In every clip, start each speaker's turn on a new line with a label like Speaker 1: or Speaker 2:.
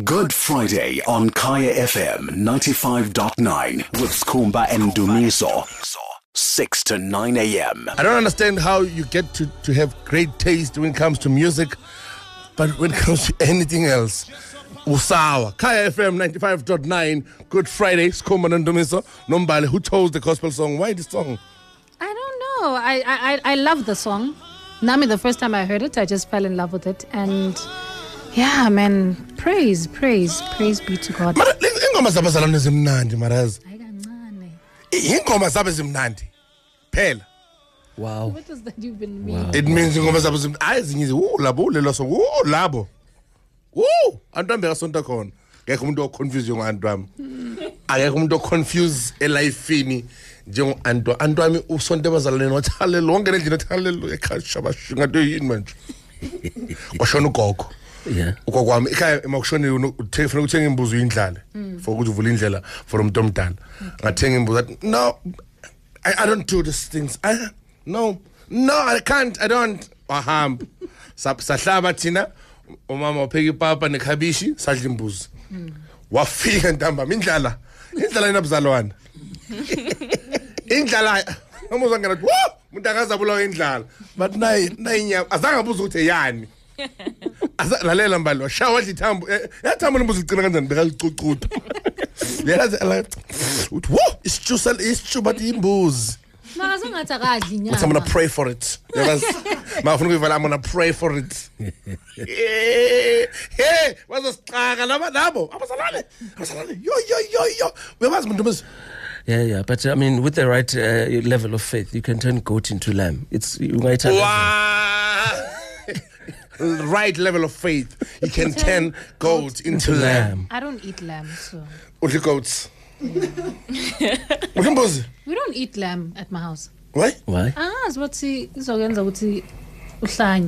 Speaker 1: Good Friday on Kaya FM 95.9 with Skumba and Dumiso. 6 to 9 a.m.
Speaker 2: I don't understand how you get to have great taste when it comes to music, but when it comes to anything else, usawa. Kaya FM 95.9, Good Friday, Skumba and Dumiso. Nombale, who chose the gospel song? Why this song?
Speaker 3: I don't know. I love the song. Nami, the first time I heard it, I just fell in love with it. And yeah, man, praise be to God.
Speaker 2: Ingoma zabo zalana zimnandi marazi. Ingoma zabo zimnandi. Phela.
Speaker 4: Wow.
Speaker 3: What does that even mean?
Speaker 4: Wow.
Speaker 2: It means ingoma zabo zimnandi. Ayizinyizi labo lelo song. Labo. Antwambe kasonta khona. Ngeke umuntu oconfuse ngantwami. Akekho umuntu oconfuse elifini njengo antwami usonto bazalane wathi hallelujah wonke endlini ethi hallelujah ekhashabashu ngathi yini manje. Kwashona ugogo.
Speaker 4: Yeah.
Speaker 2: Ugokwami ekhaya emakushonile ufuna ukuthenga imbuzi uyindlale for ukuthi uvule indlela for umuntu omdala. Ngathenga imbuzi. No, I don't do these things. No, I can't. I don't. Wahamba. Sahlaba thina umama upheka ipapa nekhabishi sadla imbuzi. Wafika ntambama indlala inabuzalwana. Indlala umuzwa ngena umuntu akazabulawa indlala. But nayi inyama azange abuza ukuthi yani. Lalela mbali washawa wathi ithambo yathambo lembuzi licina kanjani bekalicucuda. Yazi uthi isitshu but imbuzi.
Speaker 3: Ngathi akadli inyama.
Speaker 2: I'm gonna pray for it. Yazi mafuna ukuyivala I'm gonna pray for it. Hey wazosixaka labo abazalane yo uyazi umuntu mase.
Speaker 4: Yeah, but I mean, with the right level of faith, you can turn goat into lamb.
Speaker 2: Right level of faith, you can turn goat into lamb.
Speaker 3: I don't eat lamb, so.
Speaker 2: Only goats.
Speaker 3: We don't eat lamb at my house.
Speaker 2: Why?
Speaker 3: It's what izogenza ukuthi uhlanye.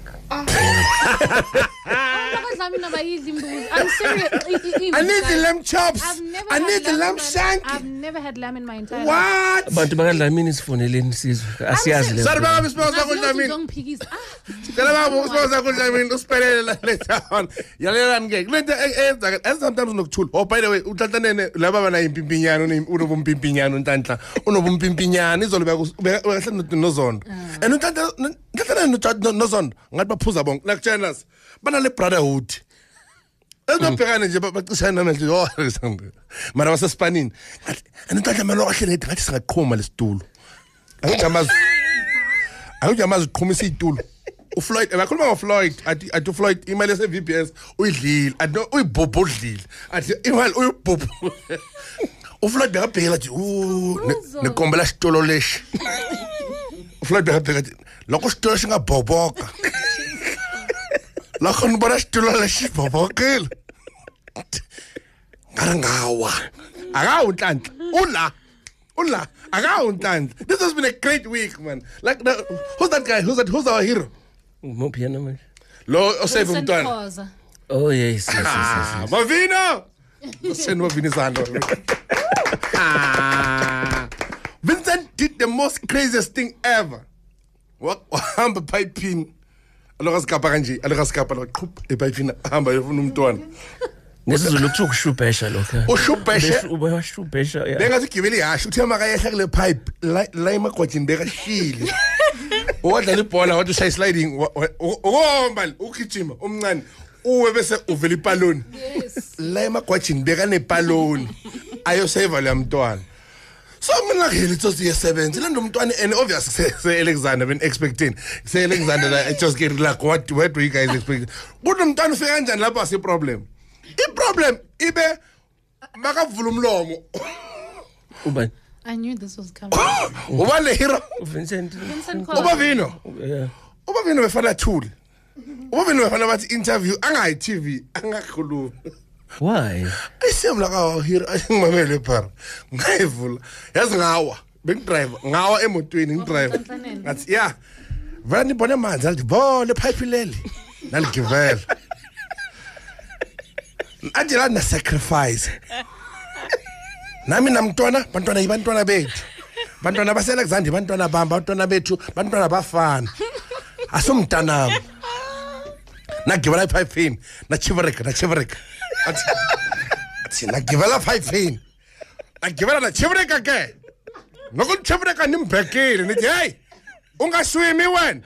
Speaker 3: I'm serious.
Speaker 2: I need the lamb chops. I need the lamb shank.
Speaker 3: I've never had lamb in my entire
Speaker 2: life.
Speaker 4: What? But bakadla mina isifoneleni sizwe. Asiyazi le.
Speaker 2: Sorry baba isifonela sakudla mina. Ngicela baba isifonela sakudla mina usiphelele later on. Yalela ngeke. Lento eyenza sometimes nokuthula. Oh by the way, uTantanene laba bana impimpinyano unobumpimpinyano uNtantla. Unobumpimpinyano izolo bekahle nozondo. And uNtantla nozondo ngathi baphuza bonke. Like Jonas. Bana le brotherhood. Ezobhekana nje baxishana manje mara wasespanini anintadla malo kahle lethi ngathi singaqhuma lesitulo awujamazi uqhumisa itulo uFloyd bakhuluma ngoFloyd athi uFloyd imali yase VBS uyidlile athi uyibhobho udlile athi imali uyibhobho uFloyd bekabhekela athi nekombela isitolo leshi uFloyd bekabhekela athi lokho isitolo singabhoboka lakho nibona isitulo lesibhobokile ngarangawa akawu Nhlanhla ula akawu Nhlanhla. This has been a great week, man. Like who's that guy? Who's our hero?
Speaker 4: Mopiano man.
Speaker 2: Lo osave umntwana.
Speaker 4: Oh yes.
Speaker 2: Mavino send Mavino sando. Vincent did the most craziest thing ever. Wahamba piping alokazikapa kanje alokazikapa loqhup epayifina hamba yofuna umntwana
Speaker 4: nesizulu kuthiwa ushubhesha lokho
Speaker 2: ushubhesha bengathi gibeli yasho uthe makayehla kule pipe la emagwajini bekashile wadlala ibhola wathi ushaya sliding ukombali ukigijima omncane uwe bese uvela ipaloni la emagwajini bekanepaloni ayoseva le mntwana. So mina ngihele tsosi ye7 lento umntwana and obviously say Alexander been expecting say Alexander I just get like what do you guys expect kuthi umntwana ufika kanjani lapha ase problem ibe makavula umlomo
Speaker 4: ubani.
Speaker 3: I knew this was coming.
Speaker 2: Ubale hero
Speaker 4: Vincent
Speaker 2: Ubavino yeah Ubavino befana thuli Ubavino befana bathi interview angayi TV angakhuluma.
Speaker 4: Why?
Speaker 2: I seem like our hero ngimamele phara ngayivula yazi ngawa bengidrive ngawa emotweni ngidrive ngathi yeah vani bona manzi athi bo le pipe leli naligivela athi la na sacrifice nami namntwana bantwana bethu bantwana baseAlexander bantwana bamba bantwana bethu bantwana bafana asomntanami nagibela ipipe na chivareka thina givela 5 agivela na chivreka ke noko chivreka nimbhekile nithi hey ungaswimi wena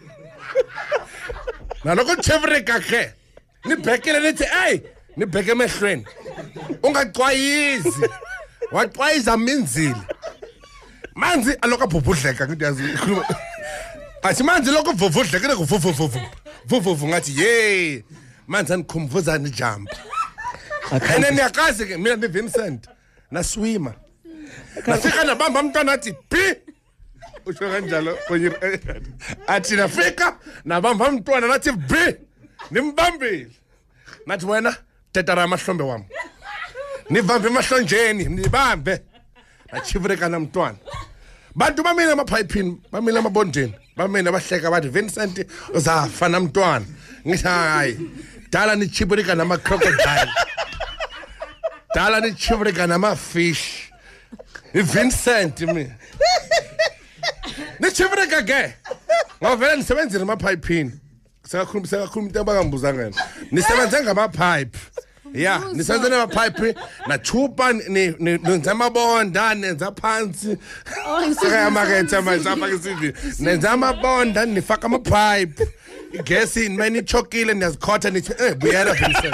Speaker 2: na noko chivreka ke nibhekile nithi hey nibheke emehlweni ungaqwayizi waqwayiza minzile manzi aloka bhubhudleka ngithi yazi athi manzi lokho vuvudleka kuvuvuvu ngathi hey manzi anikhumbuza nijamba ene niyakazi ke mina ni Vincent na swima nafika nabamba umntwana athi pi usho kanjalo athi nafika nabamba umntwana nathi bi nimbambile nathi wena tetara amahlombe wami nivambe emahlonjeni nibambe achivreka namntwana bantu bamina amapipini bamina amabondeni bamina bahleka bathi Vincent uzafa namntwana ngithi hayi dala nichivreka nama crocodile dala nichivreka nama fish Vincent mi nichivreka ke ngavela nisebenzile amapipini sakakhuluma into abakambuza ngene nisebenze ngamapipe yeah nisenze namapipe na chupa nenza amabonda nenza phansi sekayamaketha manje apha ke CV nenza amabonda nifaka amapipe igesi mani chokile niyazikhotha nithi buyela Vincent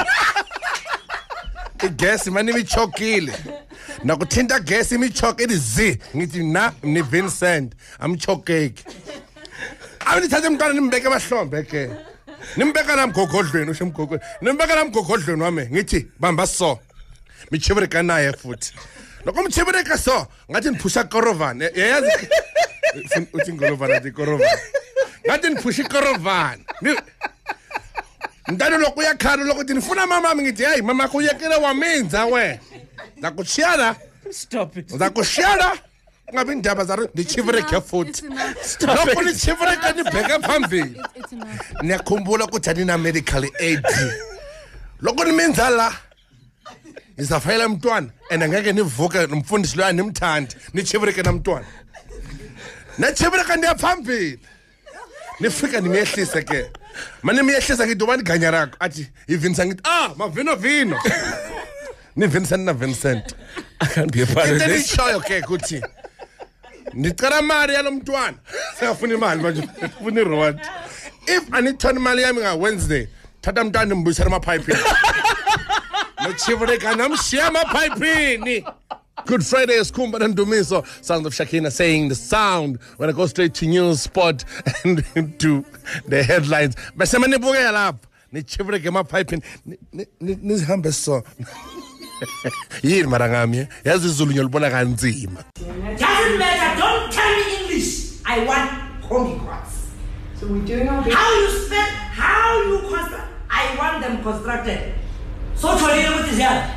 Speaker 2: igesi mani michokile nakuthinta gesi imichoke izi ngithi na ni Vincent amchokeki awunithathe umntwana nimbeke emahlombe ke nimbeka namgogodlweni usho umgogodlweni nimbeka namgogodlweni wami ngithi bamba so michivreka naye futhi lokho michivreka so ngathi niphusha korovan yazi uthi ngolovan athi korovan ngathi niphusha korovan ndalo lokho yakhala lokho uthi nifuna mama ngithi hey mama kuyekela wamenza we zakushiyana
Speaker 4: Stop it.
Speaker 2: zakushiyana ngabe indaba zaro nichivreka futhi lokho nichivreka nibheke phambili niyakhumbula ukuthi anina medical aid lokho nimenza la izafayela umntwana and angeke nivuke nomfundisi lo animthandi nichivreka namntwana nachivreka ndiyaphambili nifika nimehlise ke manje nimehlisa ngithi ubani ganya rakho athi iVincent ngithi mavino ni Vincent na Vincent
Speaker 4: I can't be a part of
Speaker 2: into
Speaker 4: this.
Speaker 2: nishoyo ke ukuthi ngicela mali yalomntwana siyafuna imali manje ufuna ireward if anithona imali yami nga Wednesday thatha umntwana mbuyisela amapipe nochivreka namshiya amapipe. Good Friday is Kumba and Dumiso. Sounds of Shakina saying the sound when I go straight to news spot and to the headlines. Basemane bugela up. Ni chivreke amapipe ni hambe so. Yini marangami yazi izulu nyolibona kanzima.
Speaker 5: Doesn't matter, don't tell me English. I want combi quads.
Speaker 6: So we're doing our best.
Speaker 5: How you spell, how you construct, I want them constructed. So to deal with this here.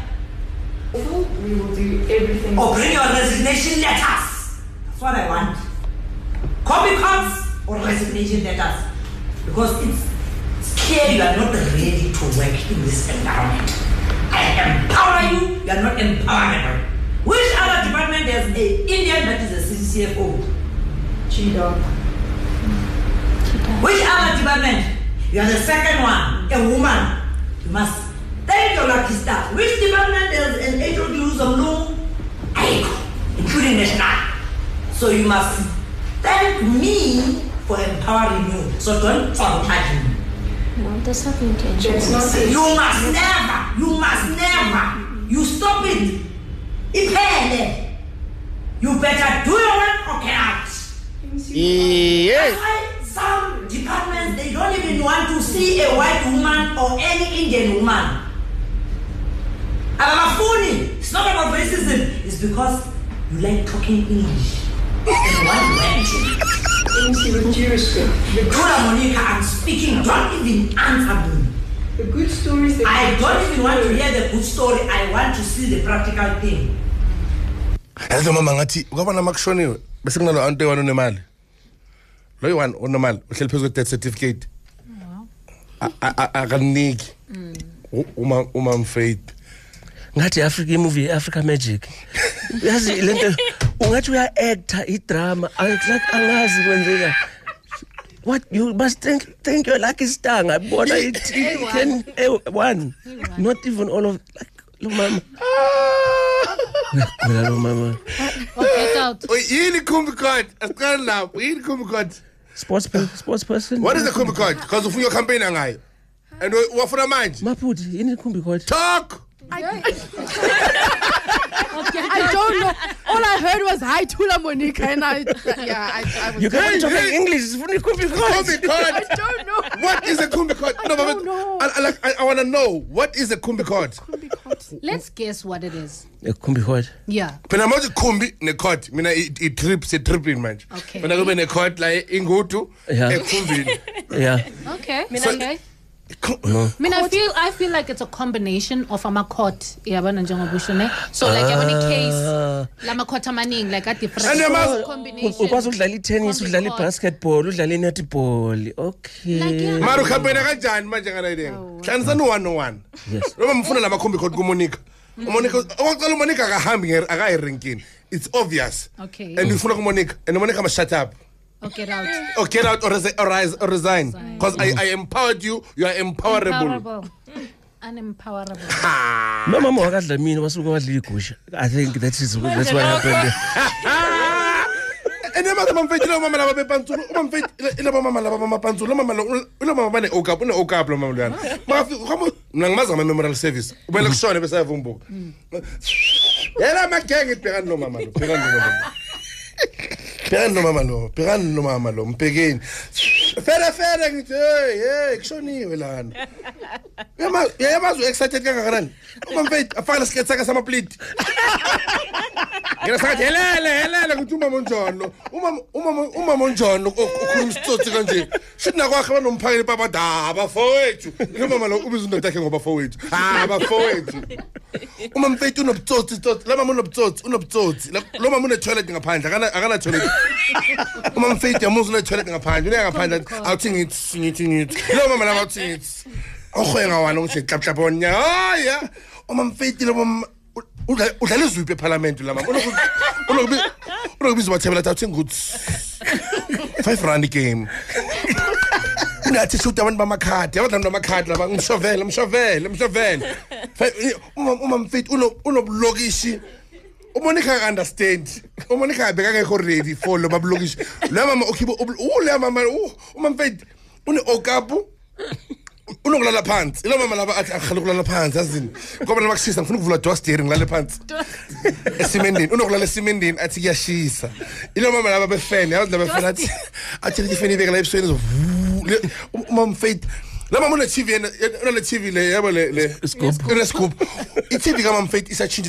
Speaker 6: We will do everything.
Speaker 5: Or bring your resignation letters. That's what I want. Combi quads or resignation letters. Because it's clear you are not ready to work in this environment. I empower you, you are not empowerable. Which other department has an Indian that is a CCFO?
Speaker 6: Cheetah.
Speaker 5: Which other department? You are the second one, a woman. You must thank your lucky star. Which department has an HOD of law? Including national. So you must thank me for empowering you. So don't sabotage me.
Speaker 3: No, that's not the intention.
Speaker 6: That's not it.
Speaker 5: You must never, you stop it. You better do your work or get out. That's why some departments, they don't even want to see a white woman or any Indian woman. It's not about racism, it's because you like talking English. And one language.
Speaker 6: With due respect,
Speaker 5: Monica, I'm speaking, don't even answer me.
Speaker 6: the good stories that
Speaker 5: I don't even want to hear the good story. I want to see the practical thing.
Speaker 2: Yazi mama ngathi ukabona makushoniwe bese kunalo anto ewana onemali. Lo yiwani onemali uhleli phezulu death certificate. Akaniki. Uma mfaith.
Speaker 4: Ngathi Africa movie Africa Magic. Yazi lento ungathi uya actor idrama like angazi kwenzeka. What you must thank your lucky star. I bought it 10 not even all of like mama. Mama.
Speaker 3: Get out.
Speaker 2: Yini kumbi card. Asqala now. Yini kumbi card.
Speaker 4: Sports person.
Speaker 2: What is the kumbi card? Because of your campaign ngayo. And what for a mind?
Speaker 4: Maputi, yini kumbi card.
Speaker 2: Talk.
Speaker 7: I don't know. All I heard was hi Tula Monica, and I was.
Speaker 4: You can't talk English. It's funny kumbi card.
Speaker 7: I don't know.
Speaker 2: What is a kumbi card?
Speaker 7: I don't know.
Speaker 2: I want to know what is a kumbi card.
Speaker 3: Let's guess what it is.
Speaker 4: A kumbi card.
Speaker 3: Yeah.
Speaker 2: Phela manje kumbi ne card. Mina it tripping manje.
Speaker 3: Okay.
Speaker 2: Phela kube ne card la ingutu ekumbini.
Speaker 4: Yeah.
Speaker 3: Okay.
Speaker 2: So-
Speaker 4: No.
Speaker 3: I feel like it's a combination of amakot yabona njengobusho ne. So like yabona case lamakot amaningi like a different combination.
Speaker 4: Ukwazi udlala tennis, udlala basketball, udlala netball. Okay.
Speaker 3: Like, yeah.
Speaker 2: Maru campaign kanjani manje ngala ideng. Hlanisa no 1-on-1.
Speaker 4: Yes.
Speaker 2: Noma mfuna lama kumbi code kuMonica. Monica oqala uMonica akahambi akayirenkini. It's obvious.
Speaker 3: Okay.
Speaker 2: And ufuna kuMonica and Monica must shut up.
Speaker 3: Oh, get out.
Speaker 2: Or get out or resign. Because I empowered you, you are empowerable.
Speaker 3: Unempowerable.
Speaker 4: No mama wakadla mina wasuka wadla igusha. I think that's what happened.
Speaker 2: And then mama mfethu lo mama laba bepantsulo, mfethu laba mama laba mama pantsulo, mama lo mama bane okap, une okap lo mama lwana. Mama ngimaza memorial service. Ubele kushone bese yavumbuka. Yena magenge phekani lo mama lo, phekani lo mama. Phekani no mama lo, mpekeni. Fere ngithi hey kushoniwe lana. Yamazi excited kangakanani. Mfethu afana sketch saka sama plate. Ngena sathi helele kuthi umama onjolo. Umama onjolo ukhuluma isitsotsi kanje. Shina kwakhe banomphakeli papa daba fowethu. Lo mama lo ubiza indoda yakhe ngoba fowethu. Bafowethu. Uma mfethu unobutsotsi, la mama unobutsotsi. Lo mama une toilet ngaphandle, akana toilet. Uma mfethu yamuza une toilet ngaphandle, une ngaphandle awuthi ngithi. Lo mama la awuthi ngithi. Okhoyenga wana ukuthi clap onya. Haya. Uma mfethu lo mama udlala izwiphi eParliament la mama. Unokubiza bathebela awuthi nguthi. 5 rand game. Unathi shoot abantu bamakhadi abadlali bamakhadi laba ngishove uma mfethu unobulokishi uMonica ka understand uMonica abeka ngekho ready for lo babulokishi la mama okhibo le mama uma mfethu une okapu unokulala phansi lo mama laba athi akhala kulala phansi yazini ngoba laba kushisa ngifuna ukuvula door steering ngale phansi esimendini unokulala esimendini athi kuyashisa ilo mama laba befene yazi laba befene athi ifeni ibeka la ebusweni uma mfethu la mama une TV une TV le yabo le scoop iTV kama mfethu isachinja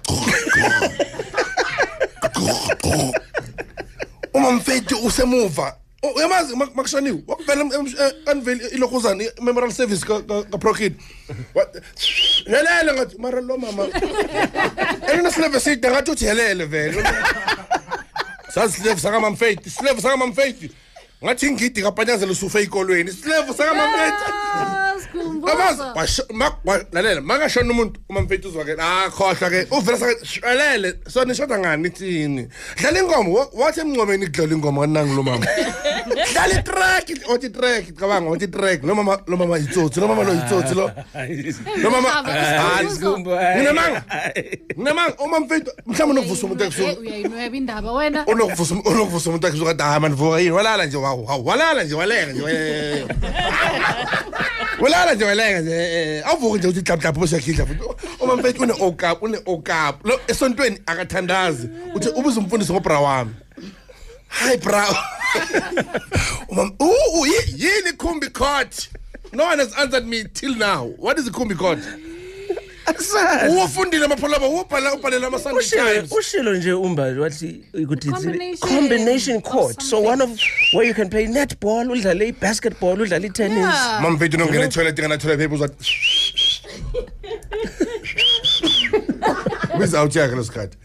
Speaker 2: uma mfethu usemuva uyamazi makushoniwe wakuvela unveil ilokhuzana memorial service ka Prokid helele ngathi mara lo mama ena slave side ngathi uthi helele vele saslave saka mamfethu slave saka mamfethu ngathi ngidi kapanyazela usufe ezikolweni slave saka mamfethu abazi lalela makashona umuntu uma mfethu uzwa ke khohlwa ke uvela saka so nishoda ngani ithini dlala inkomo wathi emncomeni kudlala inkomo kanangi lo mama dlala itrack othi track cabanga othi track lo mama itsotsi lo mama lo itsotsi lo mama nginamanga uma mfethu mhlawumbe unokuvusa umuntu ekusuka
Speaker 3: uyayinweba indaba wena
Speaker 2: unokuvusa umuntu ekusuka dama nivuka yini walala nje walela nje walala nje avuka nje uthi clap boshakidla futhi uma mfethu une okap lo esontweni akathandazi uthi ubuza umfundisi ngobra wami hi bra yini kumbi court no one has answered me till now what is the kumbi court ufundile amapholaba ubhalela ama Sunday Times
Speaker 4: ushilo nje umbali wathi ukuthi combination court so one of where you can play netball udlale basketball udlale tennis
Speaker 2: mamfethu nongena toilet ngana toilet paper uzwa without yakhe lesikhathi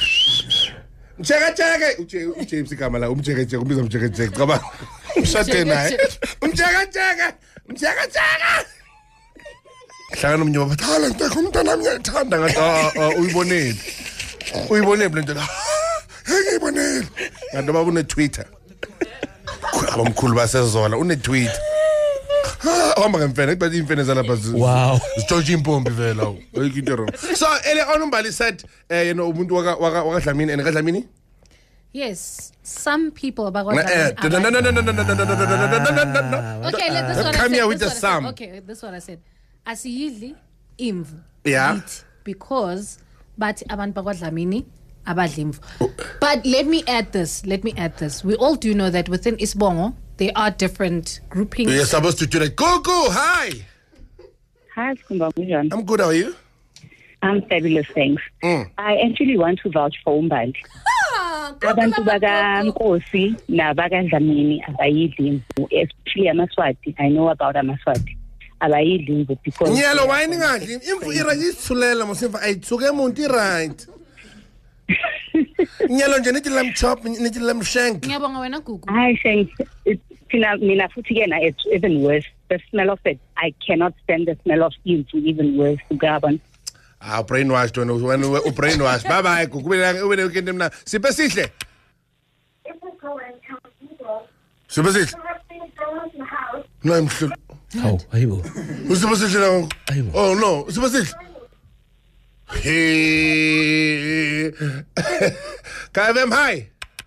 Speaker 2: Mcheke uJames igama la umcheke umbiza umcheke cabanga umshade naye umcheke hlangana umnyoba bathala ngeke umntana wami uyathanda ngathi uyibonile lento la ngiyibonile ngathi baba une Twitter Bomkhulu basezola une-tweet. Ohamba ngemfene but imfene zalapha zitshontsha impompi vela ayikho into wrong. So earlier on Umbali said umuntu wakaDlamini and kaDlamini.
Speaker 3: Yes, some people about
Speaker 2: No. Okay,
Speaker 3: this one
Speaker 2: Come
Speaker 3: I
Speaker 2: here
Speaker 3: said,
Speaker 2: with the sum.
Speaker 3: Okay, this is what I said. Asiyidli imvu.
Speaker 2: Yeah.
Speaker 3: Eat because but abantu bakwaDlamini abadla imvu. But let me add this. We all do know that within Isibongo there are different groupings.
Speaker 2: You're supposed to do that. Go, hi.
Speaker 8: Hi, Skumbang.
Speaker 2: I'm good, how are you?
Speaker 8: I'm fabulous, thanks. I actually want to vouch for Umbali. Abantu bakaNkosi nabakaDlamini abayidli imvu, especially amaswati. I know about amaswati. Abayidli imvu because
Speaker 2: Nyalo why ningadli imvu irayithulela mosifa ayitsuke umuntu right. Nyalo nje nithi lamb chop nithi lamb shank.
Speaker 3: Ngiyabonga wena Gugu.
Speaker 8: Hi, thanks. Mina futhi again, it's even worse. The smell of it, I cannot stand the smell of imvu, even worse. Gabon.
Speaker 2: Brainwashed when brainwashed. Bye bye. Ube ukende mna. Sipe sihle. Sipe sihle. No, I'm sure.
Speaker 4: How? Ayibo.
Speaker 2: Usipe sihle now.
Speaker 4: Ayibo.
Speaker 2: Oh no, sipe sihle. Hey. KFM hi.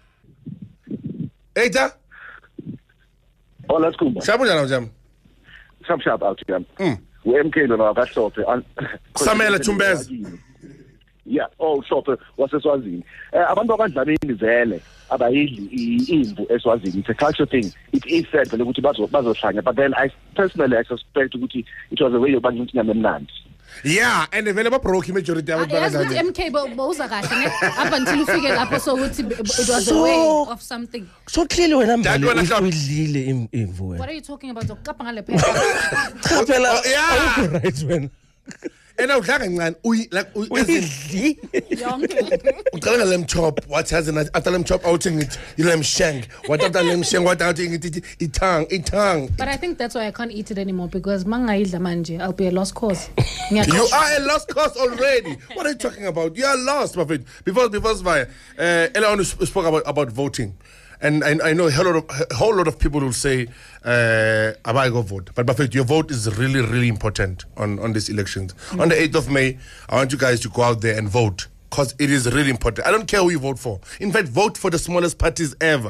Speaker 2: Eita.
Speaker 9: Oh, let's go.
Speaker 2: Shabu jana jam.
Speaker 9: Sharp out jam. MK lona akahlophe
Speaker 2: Samela Chumbez.
Speaker 9: Yeah, oh shopper waseswazini. Abantu abadlamini vele abayidli imvu eSwazini. It's a cultural thing. It is said ukuthi bazohlanya, but then I personally suspect ukuthi it was a way of bantu nyama emnandi.
Speaker 2: Yeah, and the very broke majority of
Speaker 3: Yes, with MK bowuza kahle ne up until ufike lapho so ukuthi it was a way of something.
Speaker 4: So clearly wena Mbali udlile imvu wena.
Speaker 3: What are you talking about? Ukapha ngale phela.
Speaker 4: Cha phela
Speaker 2: yeah.
Speaker 4: Right wena.
Speaker 2: And udla kancane
Speaker 4: Uyidli
Speaker 3: Yonke.
Speaker 2: uqala lamb chop what has after lamb chop outing it lamb shank what after lamb shank what outing it tongue.
Speaker 3: But I think that's why I can't eat it anymore because mangayidla manje I'll be a lost cause.
Speaker 2: You are a lost cause already. What are you talking about? You are lost, my friend. Before Svaya, Ella spoke about voting. And I know a whole lot of people will say, I go vote. But Buffett, your vote is really, really important on these elections. On the 8th of May, I want you guys to go out there and vote. Because it is really important. I don't care who you vote for. In fact, vote for the smallest parties ever.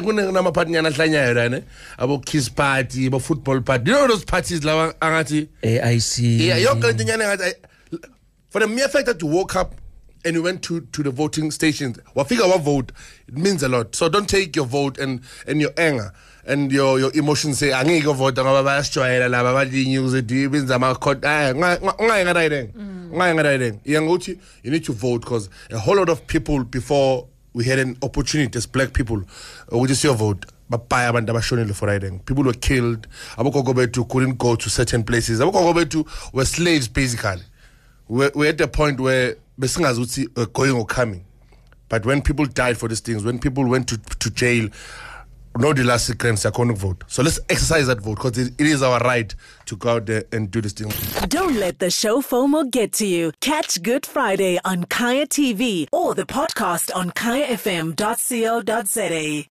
Speaker 2: About Kiss Party, about Football Party. You know those parties?
Speaker 4: AIC.
Speaker 2: Yeah, for the mere fact that you woke up and you went to the voting stations, vote, it means a lot. So don't take your vote and your anger and your emotions say, I'm going to vote, you need to vote because a whole lot of people before we had an opportunity as black people, we just your vote. People were killed. Couldn't go to certain places. Were slaves basically. We're at the point where going or coming. But when people died for these things, when people went to jail, no the last seconds are going to vote. So let's exercise that vote because it is our right to go out there and do this thing.
Speaker 10: Don't let the show FOMO get to you. Catch Good Friday on Kaya TV or the podcast on kayafm.co.za.